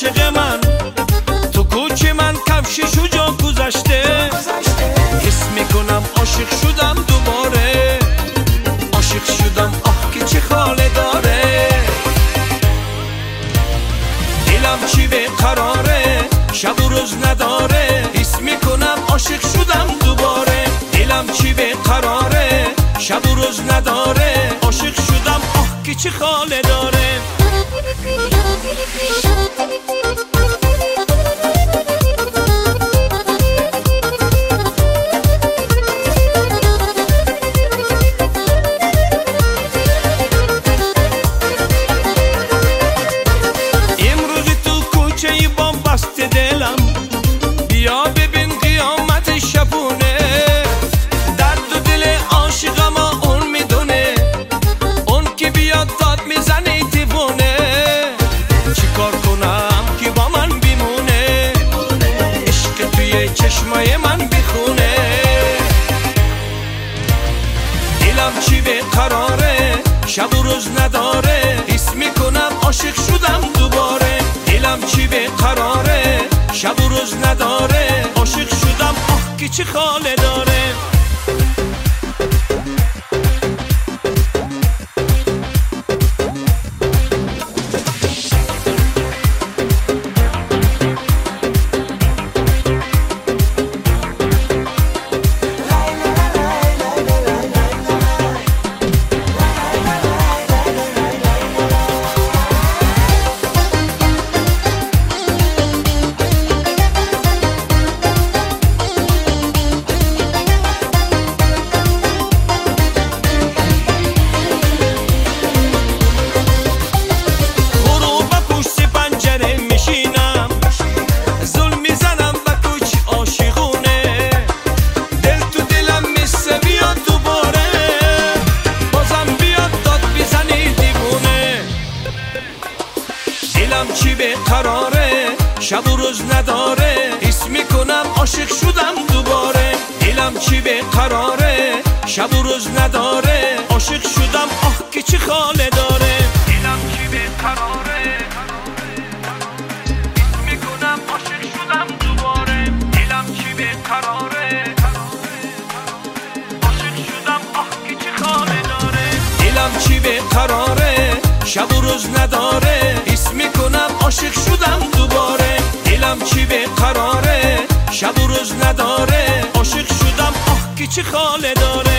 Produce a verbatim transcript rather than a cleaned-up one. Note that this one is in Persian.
عاشق من تو کوچه من کفششو جا گذاشته حس میکنم عاشق شدم دوباره عاشق شدم آه که چه حاله داره دلم چی به قراره شب و روز نداره حس میکنم عاشق شدم دوباره دلم چی به قراره شب و روز نداره عاشق شدم آه که چه حاله داره امروز تو کوچه بام بسته دلم بیا ببین قیامت شبونه درد و دل عاشقم اون میدونه اون که بیاد داد میزنه دیوونه چیکار کنم که با من بمونه عشق توی چشمای من بخونه دلم چی به قراره شب و روز نداره حس میکنم عاشق شدم دوباره دلم چی به قراره شب و روز نداره عاشق شدم آه که چه حاله داره دلم چی به قراره شب و روز نداره حس میکنم عاشق شدم دوباره دلم چی به قراره شب و روز نداره عاشق شدم آه که چه حاله داره دلم چی به قراره حس میکنم عاشق شدم دوباره دلم چی به قراره عاشق شدم آه که چه حاله داره دلم چی به قراره شب و روز نداره حس میکنم عاشق شدم دوباره دلم چی به قراره شب و روز نداره عاشق شدم آه که چه حاله داره